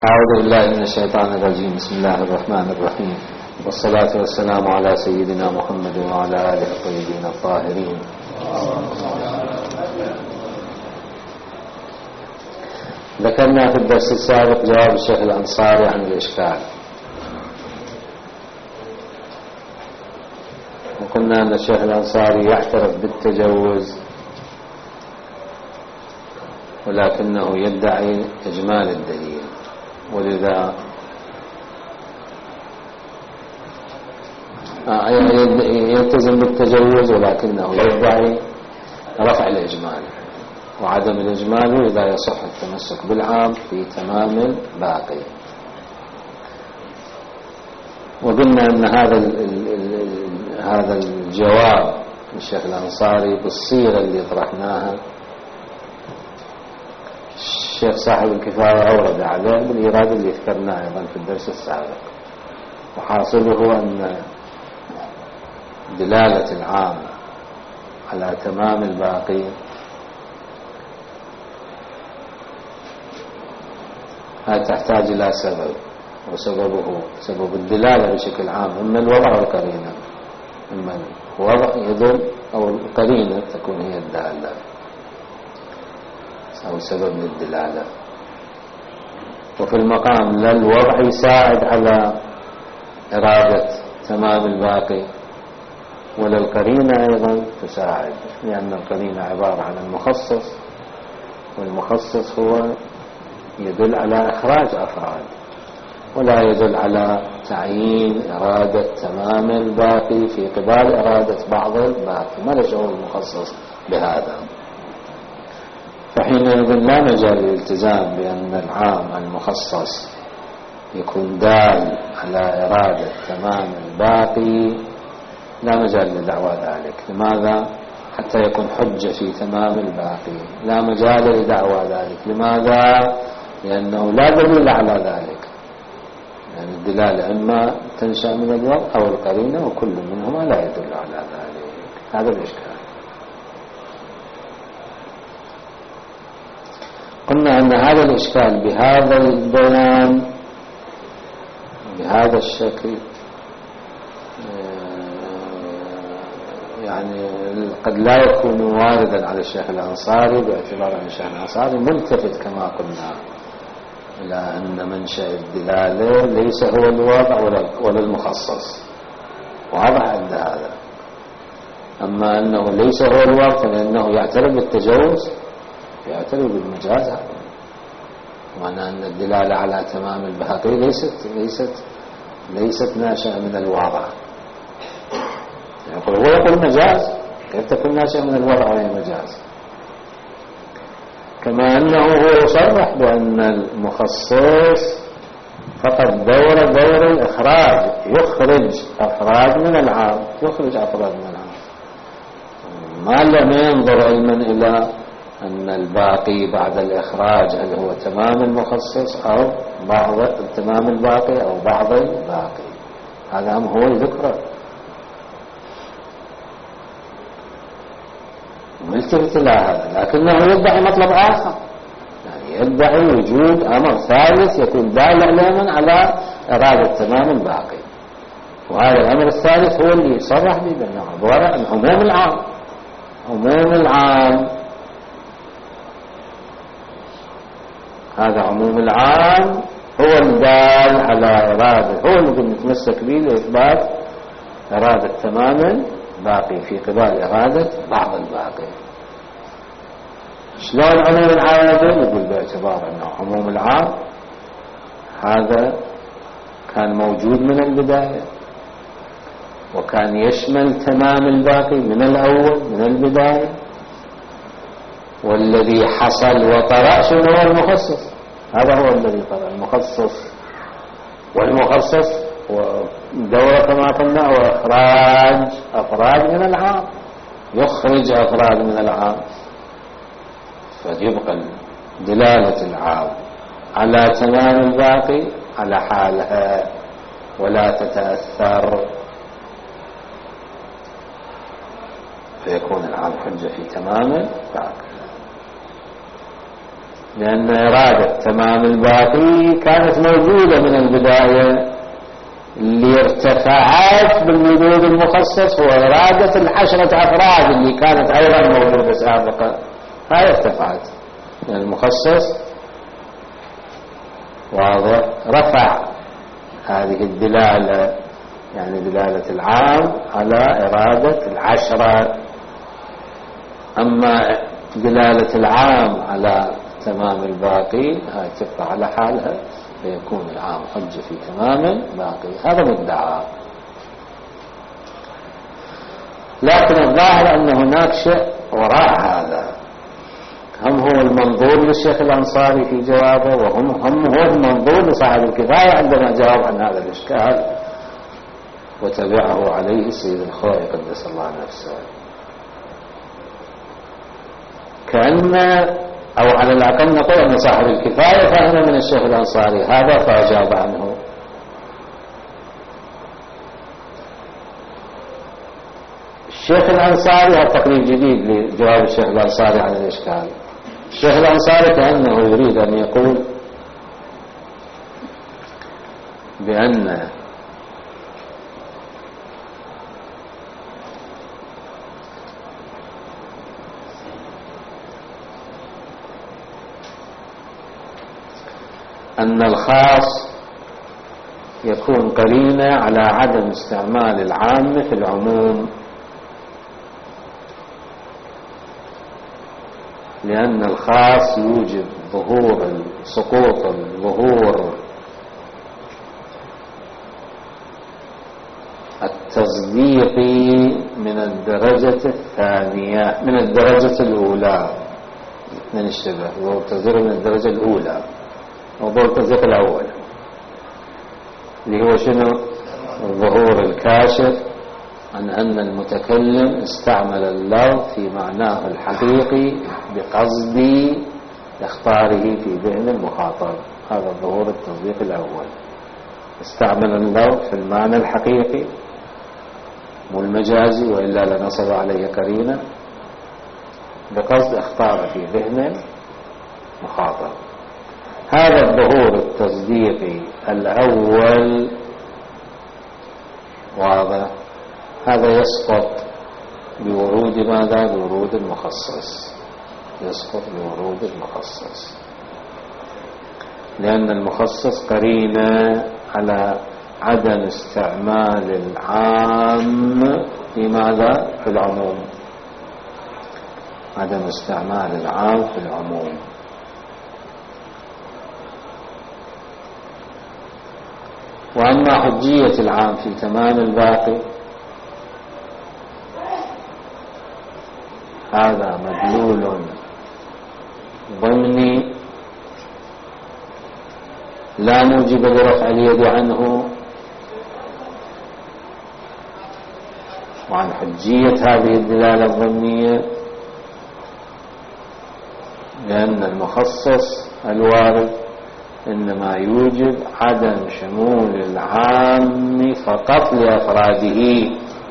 أعوذ بالله من الشيطان الرجيم. بسم الله الرحمن الرحيم، والصلاة والسلام على سيدنا محمد وعلى آله الطيبين الطاهرين. ذكرنا في الدرس السابق جواب الشيخ الأنصاري عن الإشكال، وقلنا أن الشيخ الأنصاري يعترف بالتجوز ولكنه يدعي إجمال الدليل، ولذا يلتزم بالتجوز ولكنه يدعي رفع الإجمال وعدم الإجمال، إذا يصح التمسك بالعام في تمام الباقي. وقلنا أن هذا الجواب الشيخ الأنصاري بالصيغة اللي طرحناها الشيخ صاحب الكفاية أورد عليه بالإيراد اللي ذكرناه أيضا في الدرس السابق، وحاصله أن دلالة العام على تمام الباقي هذا تحتاج إلى سبب، وسببه سبب الدلالة بشكل عام إما الوضع والقرينة، إما الوضع يدل أو القرينة تكون هي الدالة أو سبب للدلالة. وفي المقام لا الوضع يساعد على إرادة تمام الباقي ولا القرينة أيضا تساعد، لأن القرينة عبارة عن المخصص، والمخصص هو يدل على إخراج أفراد ولا يدل على تعيين إرادة تمام الباقي في قبال إرادة بعض الباقي، ما له المخصص بهذا. فحينئذ لا مجال للالتزام بأن العام المخصص يكون دال على إرادة تمام الباقي، لا مجال لدعوى ذلك. لماذا؟ حتى يكون حجة في تمام الباقي، لا مجال لدعوى ذلك. لماذا؟ لأنه لا دليل على ذلك، يعني الدلالة إما تنشأ من الوضع أو القرينة، وكل منهما لا يدل على ذلك. هذا الإشكال. قلنا أن هذا الإشكال بهذا البيان بهذا الشكل يعني قد لا يكون واردا على الشيخ الأنصاري، باعتبار أن الشيخ الأنصاري ملتفت كما قلنا إلى أن منشأ الدلالة ليس هو الوضع ولا المخصص، واضح عند هذا. أما أنه ليس هو الوضع فإنه يعترف بالتجوز، يعترف بالمجاز، وأن الدلالة على تمام الباقي ليست ناشئة من الوضع. هو يقول مجاز، كيف تكون ناشئة من الوضع وهي مجاز؟ كما أنه هو يصرح بأن المخصص فقط دور الإخراج، يخرج أفراد من العام، ما لم ينظر علما إلى أن الباقي بعد الإخراج هل هو تمام المخصص أو بعض تمام الباقي أو بعض الباقي. هذا هم هو ذكره، ملتفت إلى هذا، لكنه يدعي مطلب آخر، يعني يدعي وجود أمر ثالث يكون دال علما على إرادة تمام الباقي، وهذا الأمر الثالث هو اللي يصرح به بأنه عبارة عن عموم العام. عموم العام هذا عموم العام هو الدال على إرادة، هو اللي نتمسك به لإثبات إرادة تمام الباقي في قبال إرادة بعض الباقي. شلون عموم العام يقول باعتبار أنه عموم العام هذا كان موجود من البداية، وكان يشمل تمام الباقي من الأول من البداية، والذي حصل وطرأ شنو هو المخصص. هذا هو الذي طرأ المخصص، والمخصص ودورة كما قلنا وإخراج أفراد من العام، يخرج أفراد من العام، فيبقى دلالة العام على تمام الباقي على حالها ولا تتأثر، فيكون العام حجة في تمام الباقي. لأن إرادة تمام الباقي كانت موجودة من البداية. اللي ارتفعت بالوجود المخصص هو إرادة العشرة أفراد اللي كانت أيضا موجودة سابقا، هاي ارتفعت من المخصص. واضح؟ رفع هذه الدلالة، يعني دلالة العام على إرادة العشرة. أما دلالة العام على تمام الباقي هاي تبقى على حالها، فيكون العام حجة في تمام الباقي. هذا مدعى، لكن الظاهر أن هناك شيء وراء هذا، هم هو المنظور للشيخ الأنصاري في جوابه، هم هو المنظور لصاحب الكفاية عندما جاوب عن هذا الإشكال، وتبعه عليه السيد الخوئي قدس الله نفسه. كأن أو على الأقل نقول أن صاحب الكفاية فهم من الشيخ الأنصاري هذا فأجاب عنه. الشيخ الأنصاري، هذا تقرير جديد لجواب الشيخ الأنصاري عن الإشكال. الشيخ الأنصاري كأنه يريد أن يقول بأن الخاص يكون قرينة على عدم استعمال العام في العموم، لأن الخاص يوجب سقوط الظهور التصديقي من الدرجة الثانية، من الدرجة الأولى، من الشبه والتصديق من الدرجة الأولى، موضوع التصديق الأول اللي هو شنو؟ الظهور الكاشف عن أن المتكلم استعمل اللفظ في معناه الحقيقي بقصد اختاره في ذهن المخاطب. هذا الظهور التصديق الأول، استعمل اللفظ في المعنى الحقيقي مو المجازي، وإلا لنصب عليه قرينة بقصد اختاره في ذهن المخاطب. هذا الظهور التصديقي الأول واضح، هذا يسقط بورود ماذا؟ بورود المخصص، يسقط بورود المخصص، لأن المخصص قرينة على عدم استعمال العام في ماذا؟ في العموم، عدم استعمال العام في العموم. وأما حجية العام في تمام الباقي هذا مدلول ضمني لا موجب لرفع اليد عنه. وعن حجية هذه الدلالة الضمنية لأن المخصص الوارد إنما يوجب عدم شمول العام فقط لأفراده،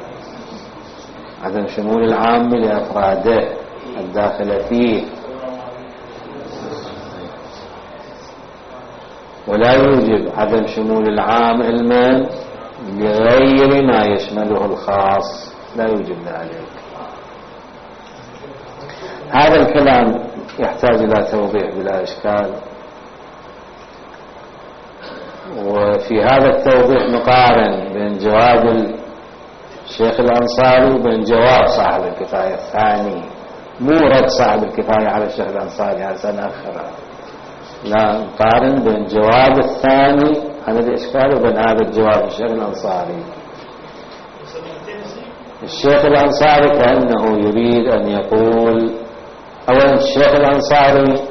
عدم شمول العام لأفراده الداخل فيه، ولا يوجب عدم شمول العام علما لغير ما يشمله الخاص، لا يوجب ذلك. هذا الكلام يحتاج إلى توضيح بلا إشكال، وفي هذا التوضيح نقارن بين جواب الشيخ الأنصاري وبين جواب صاحب الكفاية الثاني، مو رد صاحب الكفاية على الشيخ الأنصاري، هذا سنأخره، لا، نقارن بين جواب الثاني عن الإشكال وبين هذا الجواب الشيخ الأنصاري. الشيخ الأنصاري كأنه يريد أن يقول أولا الشيخ الأنصاري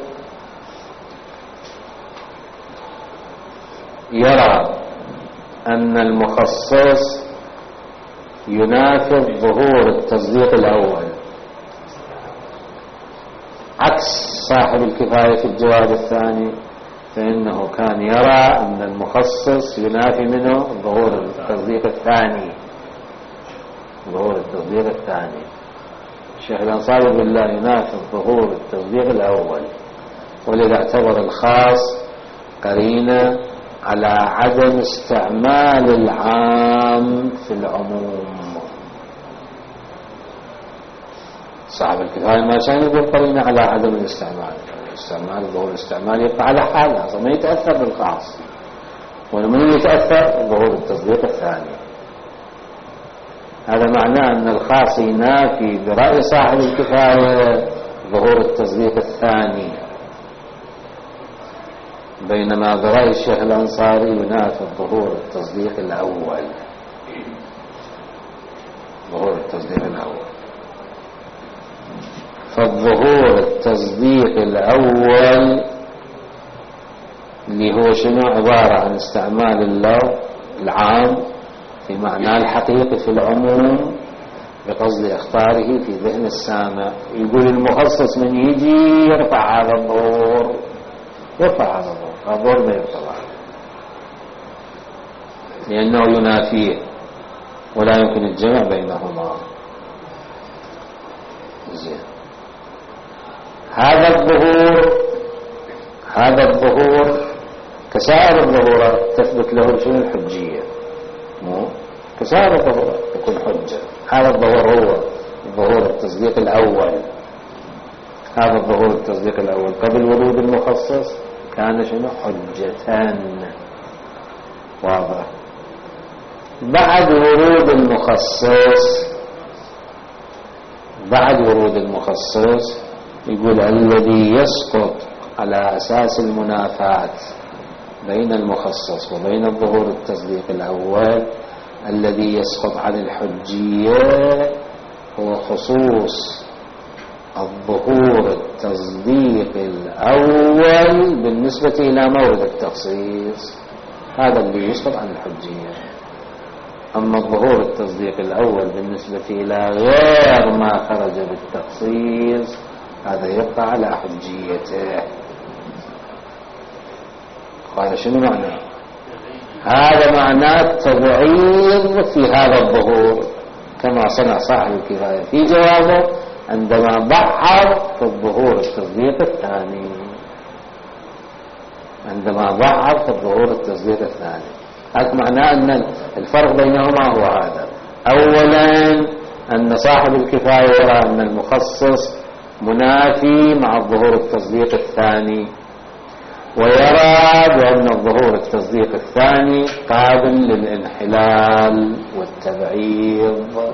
يرى أن المخصص ينافي ظهور التصديق الأول، عكس صاحب الكفاية في الجواب الثاني، فإنه كان يرى أن المخصص ينافي منه ظهور التصديق الثاني، ظهور التصديق الثاني. الشيخ الأنصاري بالله ينافي ظهور التصديق الأول، ولذا اعتبر الخاص قرينة على عدم استعمال العام في العموم. صاحب الكفاية ما كان يقول قرينة على عدم الاستعمال، ظهور الاستعمال يبقى على حاله، أصلا ما يتأثر بالخاص، ومن يتأثر ظهور التصديق الثاني. هذا معناه أن الخاص ينافي برأي صاحب الكفاية ظهور التصديق الثاني، بينما برأي الشيخ الأنصاري ينافي ظهور التصديق الأول. ظهور التصديق الأول، فالظهور التصديق الأول اللي هو شنو؟ عبارة عن استعمال اللفظ العام في معناه الحقيقي في العموم بقصد اختاره في ذهن السامع. يقول المخصص من يجي يرفع هذا الظهور، يرفع هذا الظهور ما يرفع، لأنه ينافيه ولا يمكن الجمع بينهما. زين، هذا الظهور كسائر الظهورات تثبت له شنو؟ الحجية، مو كسائر الظهورات تكون حجة. هذا الظهور هو ظهور التصديق الأول، هذا الظهور التصديق الأول قبل ورود المخصص كان شنو؟ حجتان. واضح؟ بعد ورود المخصص يقول الذي يسقط على أساس المنافاة بين المخصص وبين الظهور التصديق الأول، الذي يسقط عن الحجية هو خصوص الظهور التصديق الأول بالنسبة إلى مورد التخصيص، هذا اللي يسقط عن الحجية. أما الظهور التصديق الأول بالنسبة إلى غير ما خرج بالتخصيص هذا يبقى على حجيته. هذا شنو معناه؟ هذا معناه التبعيض في هذا الظهور كما صنع صاحب الكفاية في جوابه عندما ضعف في الظهور التصديق الثاني. هذا معناه أن الفرق بينهما هو هذا. أولا أن صاحب الكفاية يرى أن المخصص منافي مع الظهور التصديق الثاني، ويرى بأن الظهور التصديق الثاني قابل للانحلال والتبعيض.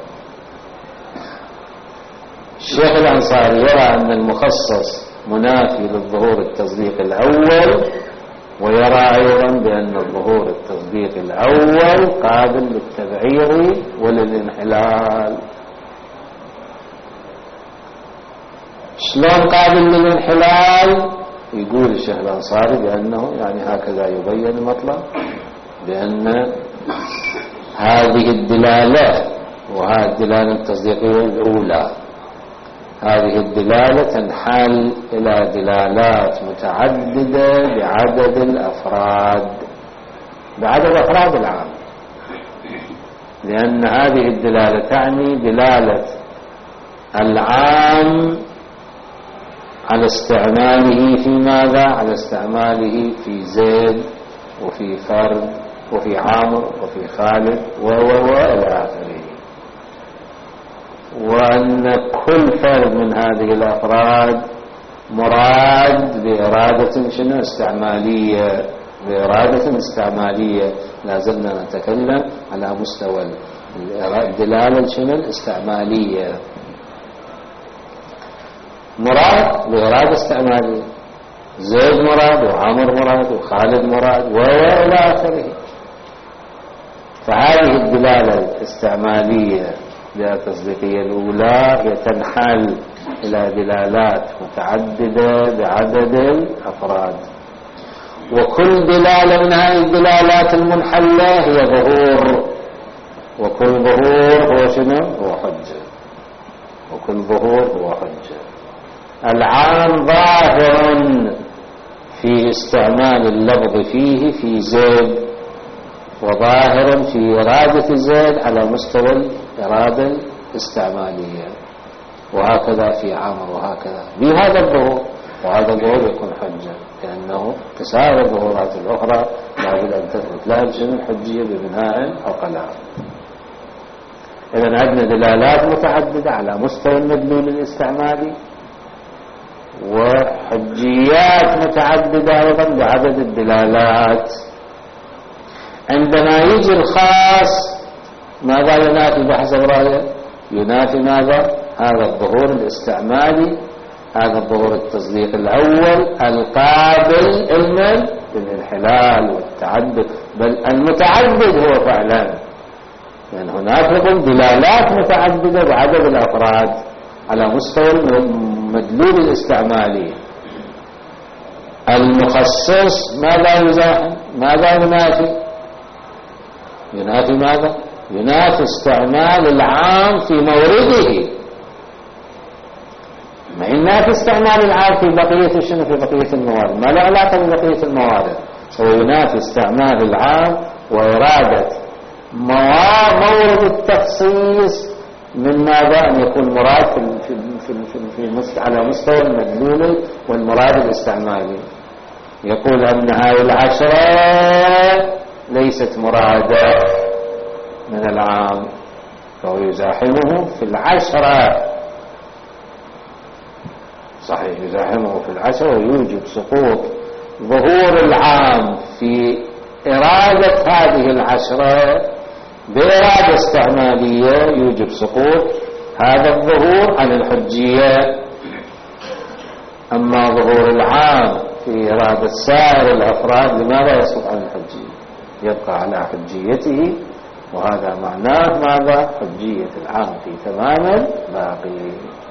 الشيخ الأنصاري يرى أن المخصص منافي للظهور التصديق الأول، ويرى أيضا بأن الظهور التصديق الأول قابل للتبعيض وللانحلال. شلون قابل للانحلال؟ يقول الشيخ الأنصاري بأنه يعني هكذا يبين المطلب، بأن هذه الدلالة وهذه الدلالة التصديقية الأولى، هذه الدلالة تنحل إلى دلالات متعددة بعدد الأفراد العام، لأن هذه الدلالة تعني دلالة العام على استعماله في ماذا؟ على استعماله في زيد وفي فرد وفي عامر وفي خالد إلى آخره، وأن كل فرد من هذه الأفراد مراد بإرادة شنو؟ استعمالية، بإرادة استعمالية. لازلنا نتكلم على مستوى الدلالة شنو؟ الاستعمالية، مراد بإرادة استعمالية، زيد مراد وعامر مراد وخالد مراد إلى آخره. فهذه الدلالة الاستعمالية التصديقية الأولى تنحل إلى دلالات متعددة بعدد الأفراد، وكل دلالة من هذه الدلالات المنحلة هي ظهور، وكل ظهور هو شنو؟ هو حجة، وكل ظهور هو حجة. العام ظاهر في استعمال اللفظ فيه في زيد، وظاهر في إرادة زيد على مستوى الإرادة الاستعمالية، وهكذا في عامر، وهكذا بهذا الظهور. وهذا ظهور يكون حجة، لأنه كسائر الظهورات الأخرى لابد أن تثبت لها الحجية ببناء أو قلع. إذن عندنا دلالات متعددة على مستوى المدلول الاستعمالي، وحجيات متعددة أيضا بعدد الدلالات. عندما يجي الخاص ماذا ينافي بحسب رأيه؟ ينافي ماذا؟ هذا الظهور الاستعمالي، هذا الظهور التصديق الأول القابل للانحلال والتعدد، بل المتعدد هو فعلا، يعني هناك دلالات متعددة بعدد الأفراد على مستوى المدلول الاستعمالي. المخصص ماذا يزاحم؟ ماذا ينافي؟ ينافي ماذا؟ ينافي استعمال العام في مورده، ما ينافي استعمال العام في بقية شنو؟ في بقية الموارد، ما له علاقة ببقية الموارد، هو ينافي استعمال العام وإرادة مورد التخصيص من ماذا؟ أن يكون مراد في على مستوى المدلول والمراد الاستعمالي. يقول أن هذه العشرة ليست مرادة من العام، فهو يزاحمه في العشرة، صحيح يزاحمه في العشرة، ويوجب سقوط ظهور العام في إرادة هذه العشرة بإرادة استعمالية، يوجب سقوط هذا الظهور عن الحجية. أما ظهور العام في إرادة سائر الأفراد لماذا يسقط عن الحجية؟ يبقى على حجيته، وهذا معناه ماذا؟ حجية العام في تمام باقي.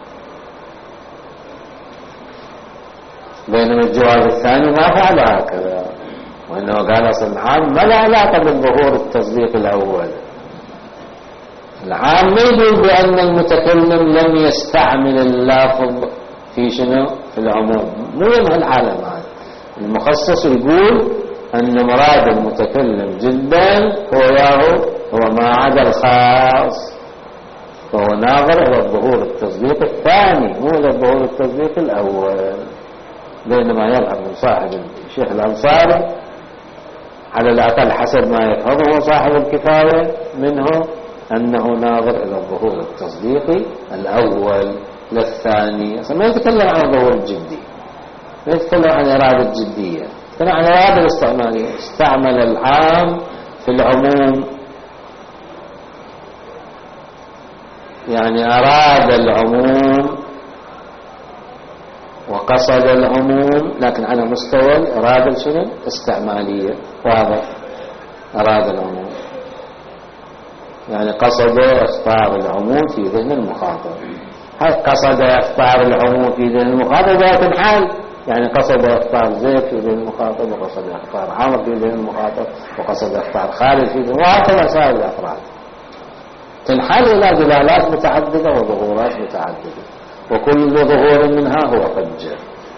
بينما الجواب الثاني ما فعل هكذا، وإنه قال أصل العام ما له علاقة بالظهور التصديق الأول. العام ما يقول بأن المتكلم لم يستعمل اللفظ في شنو؟ في العموم، مو يمه العالم هذا. المخصص يقول أن مراد المتكلم جدا هو ما عدا الخاص، فهو ناظر إلى الظهور التصديق الثاني مو إلى الظهور التصديق الأول. بينما يظهر من صاحب الشيخ الأنصاري على الأقل حسب ما يفهمه صاحب الكفاية منه أنه ناظر إلى الظهور التصديقي الأول للثاني. أصلا ما يتكلم عن الظهور الجدي، ما يتكلم عن إرادة جدية، يتكلم عن إرادة الاستعمالية. استعمل العام في العموم، يعني أراد العموم وقصد العموم، لكن على مستوى الإرادة شنو؟ استعمالية. واضح؟ أراد العموم يعني قصد إخطار العموم في ذهن المخاطب. هل قصد إخطار العموم في ذهن المخاطب ذات حال؟ يعني قصد إخطار زيد في ذهن المخاطب، وقصد إخطار عمر في ذهن المخاطب، وقصد إخطار خالد في ذهن، وهكذا سائر الأفراد. تنحل إلى دلالات متعددة وظهورات متعددة، وكل ظهور منها هو حجة.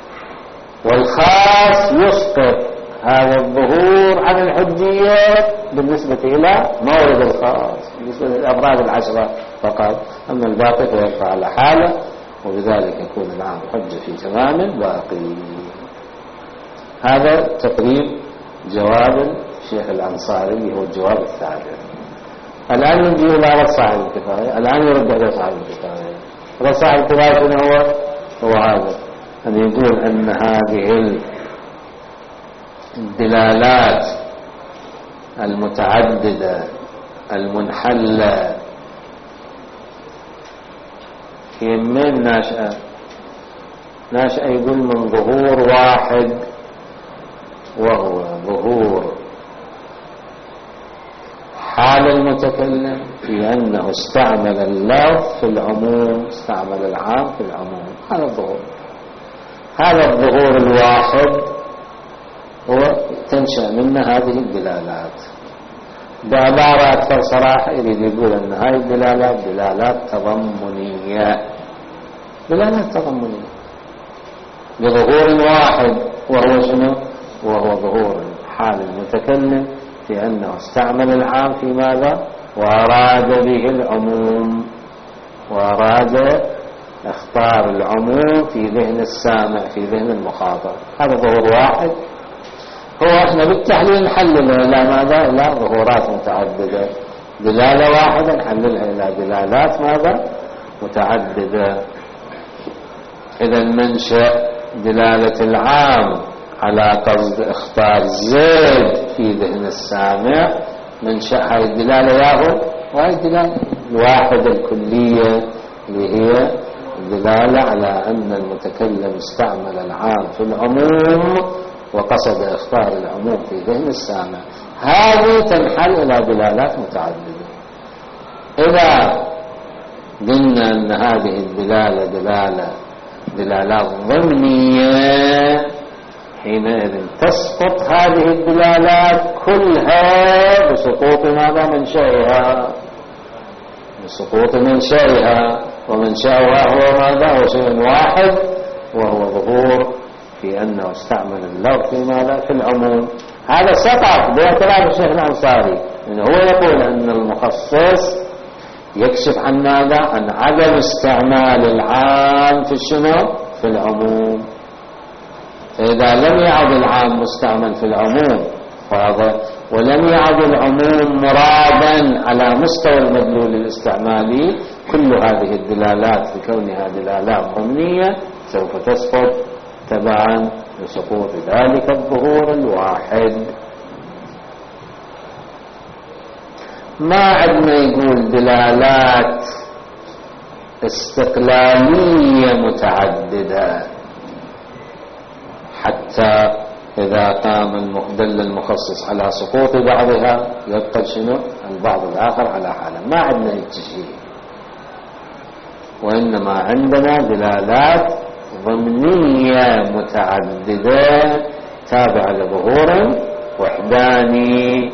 والخاص يسقط هذا الظهور عن الحجية بالنسبة إلى مورد الخاص، بالنسبة للأفراد العشرة فقط، أما الباقي فيبقى على حاله، وبذلك يكون العام حجة في تمام الباقي. هذا تقريب جواب الشيخ الأنصاري اللي هو الجواب الثالث. الآن نجي إلى رد صاحب الكفاية، الآن يرد على صاحب الكفاية. رد صاحب الكفاية هو هذا، أن يقول أن هذه الدلالات المتعددة المنحلة هي من ناشئة يقول من ظهور واحد، وهو ظهور حال المتكلم في أنه استعمل اللفظ في العموم، استعمل العام في العموم. هذا الظهور، هذا الظهور الواحد هو تنشأ منه هذه الدلالات. بعبارة أكثر صراحة يريد يقول أن هذه الدلالات دلالات تضمنية، دلالات تضمنية بظهور واحد، وهو شنو؟ وهو ظهور حال المتكلم في أنه استعمل العام في ماذا؟ وأراد به العموم، وأراد اخطار العموم في ذهن السامع في ذهن المخاطب. هذا ظهور واحد. هو احنا بالتحليل نحلله الى ماذا؟ الى ظهورات متعددة. دلالة واحدة نحللها الى دلالات ماذا؟ متعددة. اذا منشأ دلالة العام على قصد اخطار زيد في ذهن السامع، منشأ هاي الدلالة ياهو وهي الدلالة الواحدة الكلية اللي هي الدلالة على أن المتكلم استعمل العام في العموم وقصد اخطار العموم في ذهن السامع. هذه تنحل إلى دلالات متعددة. إذا قلنا أن هذه الدلالة دلالات ضمنية، حينئذ تسقط هذه الدلالات كلها بسقوط ماذا؟ منشأها، بسقوط منشأها. ومنشأها هو ماذا؟ هو شيء واحد، وهو ظهور في أنه استعمل اللفظ في ماذا؟ في العموم. هذا سقط باعتراف الشيخ الأنصاري، إنه هو يقول أن المخصص يكشف عن ماذا؟ عن عدم استعمال العام في الشنو؟ في العموم. فإذا لم يعد العام مستعمل في العموم ولم يعد العموم مرادا على مستوى المدلول الاستعمالي، كل هذه الدلالات لكونها دلالات ضمنية سوف تسقط تبعا لسقوط ذلك الظهور الواحد. ما عندنا يقول دلالات استقلالية متعددة، حتى إذا قام المدل المخصص على سقوط بعضها يبقى شنو؟ البعض الآخر على حاله. ما عندنا التشهير، وإنما عندنا دلالات ضمنية متعددة تابعة لظهور وحداني.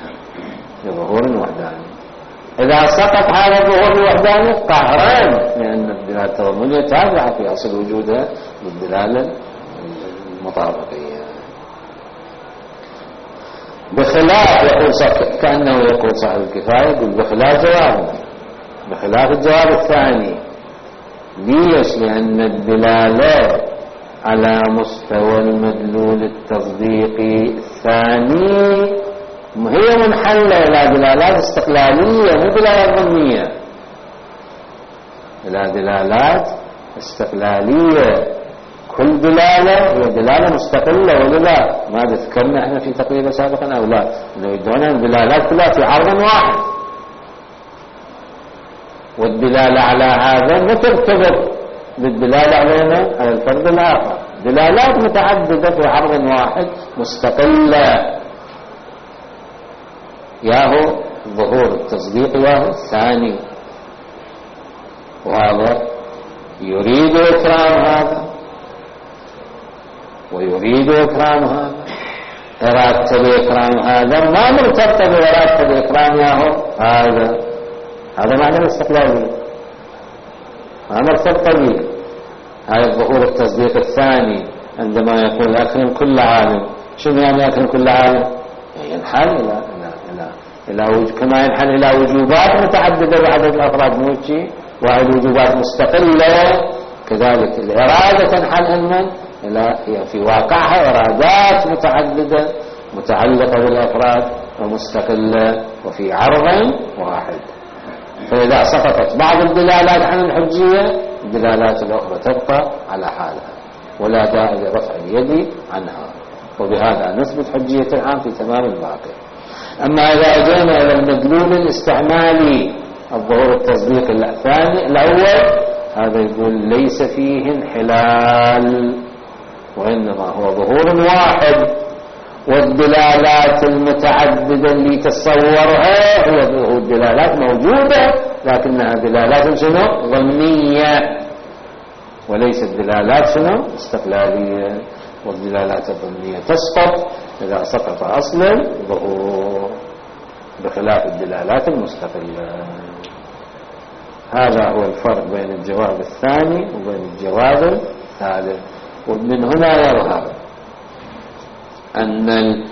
إذا سقط هذا الظهور الوحداني قهرا، لأن الدلالة الضمنية تابعة في أصل وجودها للدلالة المطابقية، بخلاف كأنه يقول صاحب الكفاية بخلاف الجواب الثاني. ليش؟ لأن الدلالة على مستوى المدلول التصديقي الثاني هي منحلة إلى دلالات استقلالية مو دلالات ضمنية، إلى دلالات استقلالية. كل دلالة هي دلالة مستقلة ولا لا؟ ما ذكرنا احنا في تقريبا سابقا أو لا، إنه يدعون الدلالات كلها في عرض واحد، والدلالة على هذا ما ترتبط بالدلالة على الفرد الآخر. دلالات متعددة في عرض واحد مستقلة، ياهو ظهور التصديق ياهو الثاني، وهذا يريد إكرام هذا ويريد إكرام هذا. إرادة الإكرام هذا ما مرتبطة بإرادة الإكرام ياهو هذا معنى الاستقلالية، ما مرتبطة به. هذا الظهور التصديق الثاني عندما يقول أكرم كل عالم. شنو يعني أكرم كل عالم؟ ينحل إلى كما ينحل إلى وجوبات متعددة بعدد الأفراد، مو شيء واحد، وجوبات مستقلة. كذلك الإرادة تنحل إلى في واقعها إرادات متعددة متعلقة بالأفراد ومستقلة وفي عرض واحد. فإذا سقطت بعض الدلالات عن الحجية، الدلالات الأخرى تبقى على حالها ولا داعي لرفع اليد عنها، وبهذا نثبت حجية العام في تمام الباقي. أما إذا أجينا إلى المدلول الاستعمالي الظهور التصديق الثاني الأول، هذا يقول ليس فيه انحلال، وإنما هو ظهور واحد، والدلالات المتعددة اللي تصورها هي الدلالات موجودة لكنها دلالات شنو؟ ضمنية، وليست دلالات شنو؟ استقلالية. والدلالات الضمنية تسقط إذا سقط أصل الظهور، بخلاف الدلالات المستقلة. هذا هو الفرق بين الجواب الثاني وبين الجواب الثالث. ومن هنا يظهر أن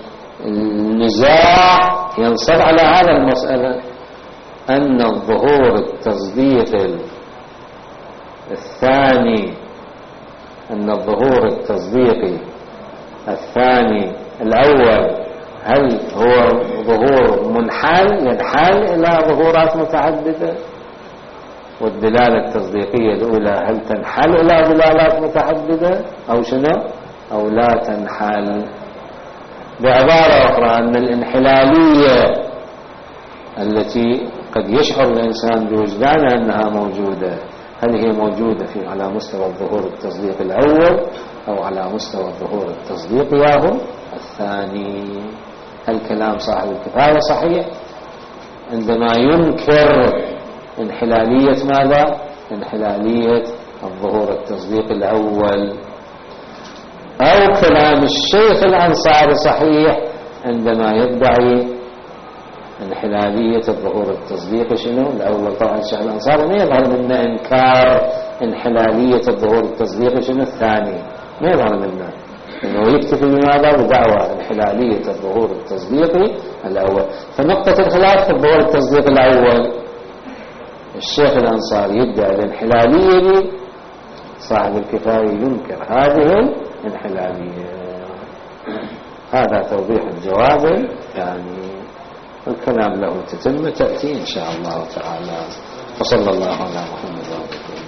النزاع ينصب على هذا المسألة، أن الظهور التصديق الثاني أن الظهور التصديقي الثاني الأول هل هو ظهور منحل ينحل إلى ظهورات متعددة، والدلالة التصديقية الأولى هل تنحل إلى دلالات متعددة أو شنو أو لا تنحل. بعبارة أخرى أن الانحلالية التي قد يشعر الإنسان بوجدانها أنها موجودة هل هي موجودة على مستوى الظهور التصديق الأول أو على مستوى الظهور التصديق ياهو الثاني. هل كلام صاحب الكفاية صحيح عندما ينكر انحلالية ماذا؟ انحلالية الظهور التصديق الأول، أو كلام الشيخ الأنصاري صحيح عندما يدعي انحلالية الظهور التصديقي شنو الأول. طبعا الشيخ الأنصاري ما يظهر منه إنكار انحلالية الظهور التصديقي شنو الثاني، ما يظهر منه إنه يكتفي بماذا بدعوى انحلالية الظهور التصديقي الأول. فنقطة الخلاف في الظهور التصديقي الأول الشيخ الأنصاري يدعي الانحلالية، صاحب الكفاية ينكر هذه الانحلالية. هذا توضيح الجواب يعني الكلام له تتم تأتي إن شاء الله تعالى. وصلى الله على محمد وعلى آله.